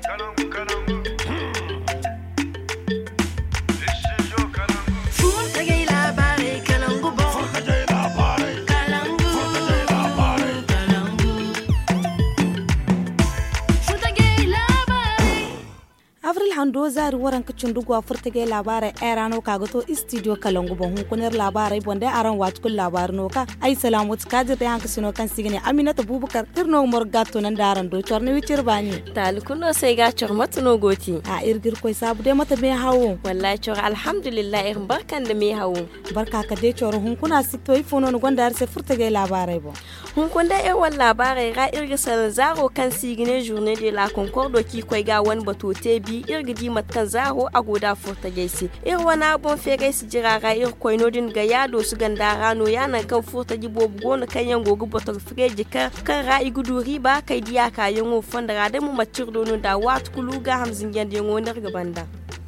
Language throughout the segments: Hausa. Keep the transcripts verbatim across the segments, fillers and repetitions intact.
hando zari waran kicin dugwa furtage labarai erano kaga to studio kalangu bon hun kuner labarai bonde aran watkul labar no ka ai salamu tkadir da hanka sino kan sigine aminata bubukar tirno morgato nan daran do chorne wicir bani tal kuno sai ga chormat no goti a irgir koy sabu de mata me hawo wallahi chor alhamdulillah ir barkan da me hawo barka ka de chor hun kuna sito ifono no gondar se furtage labarai bon hun kunda e wal labarai ga irga sal zaro kan sigine journée de la concorde ki koy ga wan batote bi irgidi matkan zaro agoda furta gaisi ir wana bon fe gaisi jiraga ir koynodin ga yado su gandara no yana kan furta jibo gona kan yango go botor freje ka kan ra igudu riba kai diya ka yango fondara da mu macirdo no da wat kuluga hamzin yande yango ndar gabanda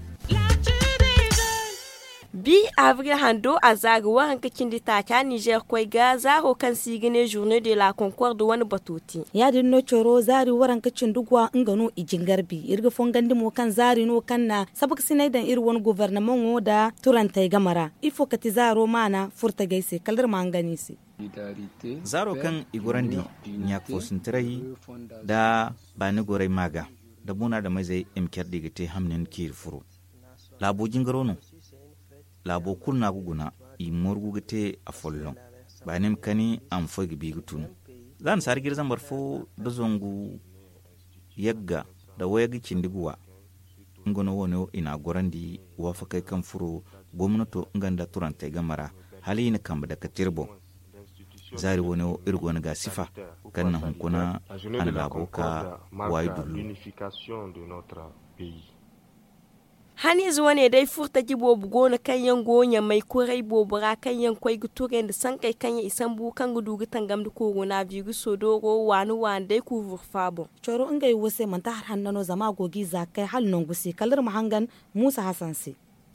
bi avril hando azag waran kacin dita ta Niger koi ga zaro kan sigine journée de la concorde wani batoti ya dinno choro zari waran kacin dugwa ngano ijingarbi irga fongandi mo kan zari no kanna sabak sinai dan ir wani gouvernement ngoda turantai gamara ifo kati zaro mana furta gaise kaldar mangani si zaro kan igorandi nyak fosintirai da bani gorai maga da buna da mai zai imkar digite hamnin kirfuru labo jingarono labo kulna guguna i morgu gite a follon banim kani am fogi bigutun zan sar girzan barfo da zongu yagga da wayagi cindiguwa ngono wono ina gorandi wa fakai kan furo gwamnato nganda turanta gamara hali ne kamba da katirbo zari wono irgo ga sifa kan na hunkuna an labo ka waidulu hani zuwa ne dai furta jibo gona kanyan gonya mai kurai bobura kanyan kwai guturen da san kai kanya isan bu kan gudu gutan gamdu corona virus sodoro wanu wan dai ku vurfabo choro ngai wose man ta har hannano zama gogi zakai hal non gusi kallar mahangan Musa Hassan si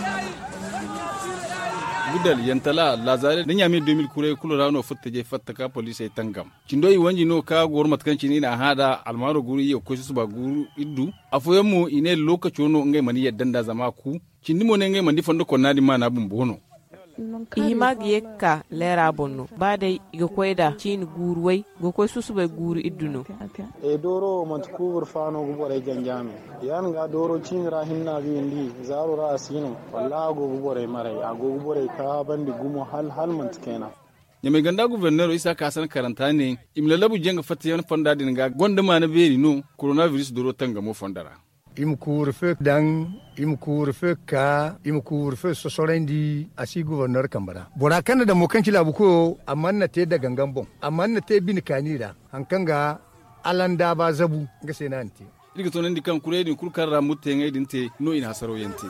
gudal yantala lazare dan yami deux mille kurai kulura no futta je fatta ka police tangam cindoi wanji no ka gormat kan cini na hada almaro guri yo ko su ba guru iddu afoyemu ine lokaci no ngai mani yaddan da zama ku cindimo ne ngai mandi fondo ko nadi mana bum bono imag yekka lera bonno bade iga koyda cin guruwai go koy susuba guru idduno e doro mat kubur fano go bore janjame yan ga doro cin rahinna bindi zaro ra asino wallahi go go bore mare ago go bore ka bandi gumo hal hal mant kenan nyame ganda gouverneur isa kasan karanta ne imlalabu jenga fatta yan fonda din ga gonda mana beri no coronavirus doro tanga mo fondara im couvre-feu dan im couvre-feu ka im couvre-feu sosorendi asi gouverneur kambara bora kan da mo kanki labu ko amanna te da gangan bon amanna te bin kanira hankanga alanda ba zabu ga senanti diga tonan di kan kure din kurkar mutte ngai dinte no ina hasaro yanti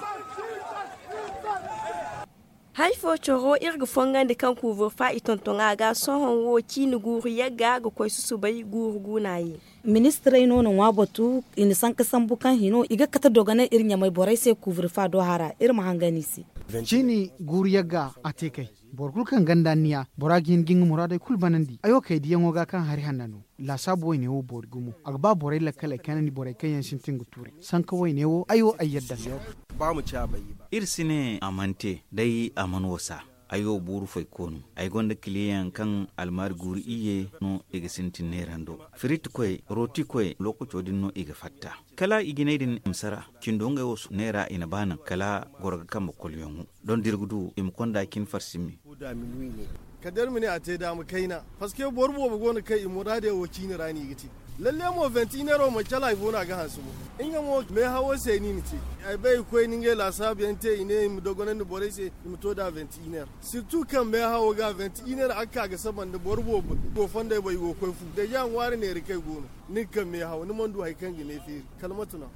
haifo choro irga fongan da kan couvre fa itontonga ga sohon wo kini guru yaga ga koy susu bai guru gunayi ministre ino no wabatu in san kasan bukan hino iga kata dogana irnya mai borai sai couvre fa do hara irma hangani si chini guru yaga ateke borkul kan gandaniya boragin ging murade kul banandi ayo kay diyango ga kan hari hanano la sabo ne wo borgumu agba borai la kala kanani borai kayan sintin guturi san kawai ne wo ayo ayyadda ba mu ci abayi ba irsine amante dai amanwasa ayo buru fay konu ay gonda client kan almar guri iye no ege sentin nerando frit koy roti koy loko chodin no ege fatta kala igineydin imsara kindonga wos nera ina bana kala gorga kam kolyongu don dirgudu im konda kin farsimi kadar mini a te da mu kaina paske borbo bo gona kai imurade wo kini rani giti lalle mo ventinero mo chala ibona ga hansu inga mo me hawo se ni niti ai bai ko ninge la sabiente ine mu dogona ni borese mu to da ventiner surtout kan me hawo ga ventiner aka ga saban da borbo go fonda bai go ko fu da yan wari ne rike gono ni kan me hawo ni mondu hay kan gine fi kalmatuna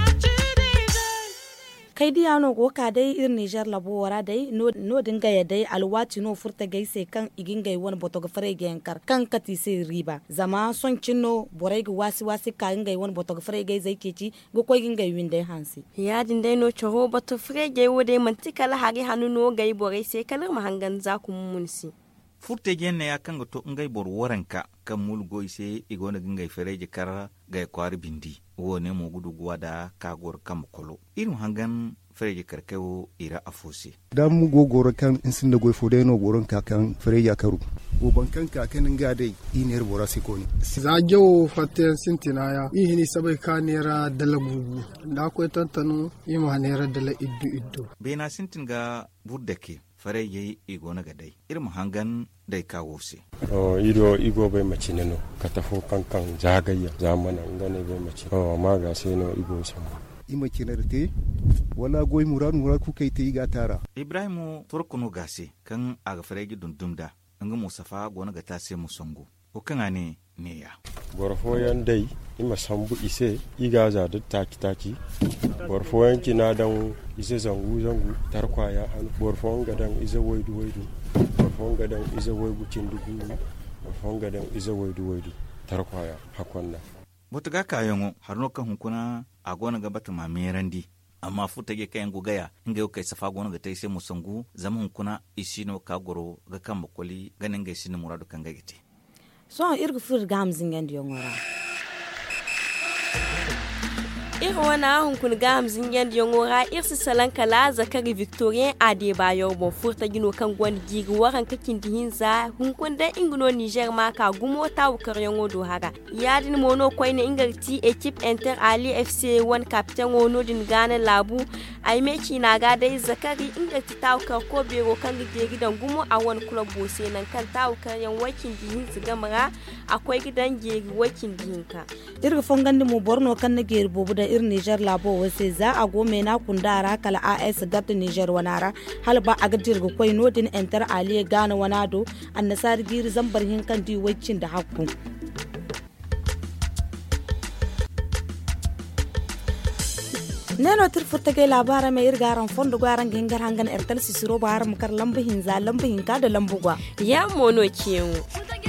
kai diano go ka dai ir Niger labo wara dai no no dinga ya dai alwati no furta gaise kan iginga won boto ga fare gen kar kan kati sai riba zama son cinno borai ga wasi wasi ka inga won boto ga fare gaise keci go ko ginga winde hansi ya din dai no choro boto fare gai wode mantika la hari hanu no gai borai sai kalar mahangan za ku munsi furte genne ya kanga to ngai bor waranka kan mulgo ise igona gingai fereje kar ga kwari bindi wone mo gudu gwada ka gor kam kolo irin hangan fereje karkewo ira afusi dan mu gogoro kan insin da goy fode no goron ka kan fereje karu o bankan ka kan nga dai iner bora sikoni zagewo fatten sintina ya ihini sabai kanera dala gugu da ko tantano yima nera dala iddu iddu bena sintin ga buddake fare yayi igona ga dai irin hangan dai kawo se o ido igo bai mace ne no ka tafo kankan zagayya zamana ngane bai mace o ma ga sai no igo sama ima kinarte wala goy muran muran ku kai te iga tara ibrahimu turkuno gase kan aga fare gi dundumda nga musafa gona ga tase musongo o kan ne ne ya borfoyan dai ima sambu ise iga za da taki taki borfoyan kina dan ise zangu zangu tarkwaya han borfon gadan ise waidu waidu borfon gadan ise waigu cindugu borfon gadan ise waidu waidu tarkwaya hakonna botuga kayango harno kan hunkuna a gona ga bata mamerandi amma futa ge kayan gugaya inga yokai safa gona ga taise musangu zaman hunkuna isino ka goro ga kan bakoli ganin ga isino muradu kan ga gite so irgu fur gamzin yandi yongora Irwana hunkun gamzin yandi yongora irsi salanka la zakari Victorien Adebayo bon furta gino kan gwan gigi waran kakin dihinza hunkun da ingno Niger ma ka gumo ta wukar yongo do haga yadin mono koyne ingarti equipe Inter Ali F C one captain wono din Ghana labu ai meki na ga dai zakari ingarti ta wukar ko bego kan gigi gidan gumo a wani club bose nan kan ta wukar yan wakin dihinza gamara akwai gidan gigi wakin dihinka irga fongandi mu Borno kan na geri bobu da ir Niger labo wase za a gome na kundara kala A S garda Niger wanara halba a gadir go koy nodin Inter Ali Ghana wanado annasar giri zambar hin kan di wacin da hakku neno tir furta ke labara mai irgaran fondo garan gengar hangan ertal sisiro bar mukar lambu hin za lambu hin ka da lambu gwa ya mono kiyo